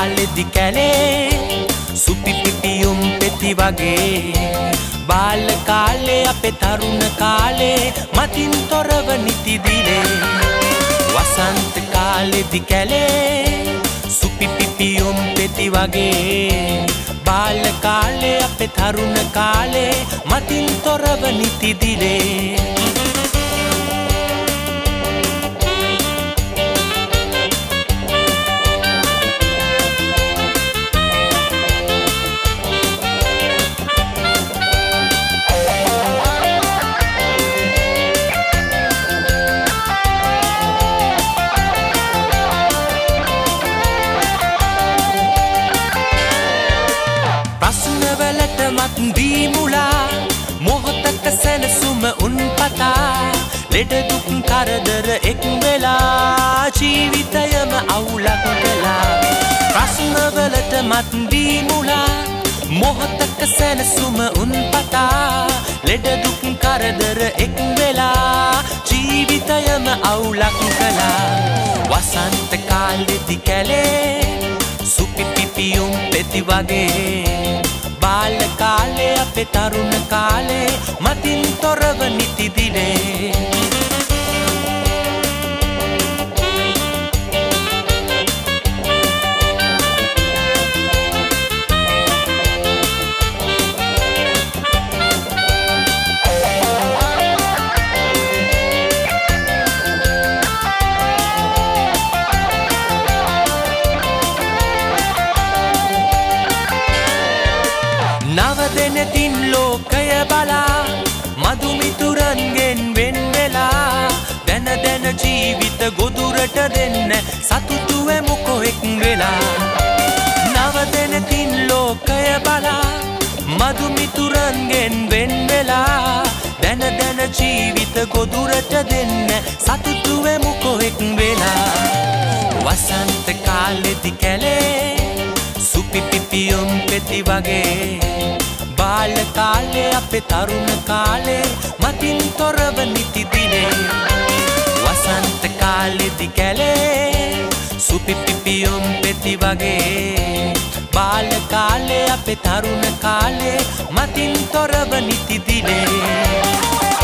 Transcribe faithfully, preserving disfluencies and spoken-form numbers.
කාලෙදි කැලේ සුපිපිපියුම් පෙති වගේ බාල කාලේ අපේ තරුණ කාලේ මතින් තොරව නිති දිලේ වසන්ත කාලෙදි කැලේ සුපිපිපියුම් පෙති වගේ බාල කාලේ අපේ තරුණ කාලේ මතින් තොරව නිති දිලේ දී මුලා මොහොතක සැනසුම උන් පතා ලෙඩ දුක් කරදර එක් වෙලා ජීවිතයම අවුලක් වෙලා ප්‍රශ්නවලට මත් දී මුලා මොහොතක සැනසුම උන් පතා ලෙඩ දුක් කරදර එක් වෙලා ජීවිතයම අවුලක් කළා වසන්ත කාලෙදි කැලේ සුපිපිපියුම් පෙති වගේ බාල කාලේ අපේ තරුණ කාලේ මතින් තොරව නිති දිලේ නවදෙනතින් ලෝකය බලා මදුමිතුරන්ගෙන් වෙන් වෙලා දැන දැන ජීවිත ගොදුරට දෙන්න සතුටු වෙමු කොහෙක් වෙලා නවදෙනතින් ලෝකය බලා මදුමිතුරන්ගෙන් වෙන් වෙලා දැන දැන ජීවිත ගොදුරට දෙන්න සතුටු වෙමු කොහෙක් වෙලා වසන්ත කාලෙදි කැලේ සුපිපිපියුම් පෙති වගේ බාල කාලේ අපේ තරුණ කාලේ මතින් තොරව නිති දිලේ වසන්ත කාලෙදි කැලේ සුපිපිපියුම් පෙති වගේ බාල කාලේ අපේ තරුණ කාලේ මතින් තොරව නිති දිලේ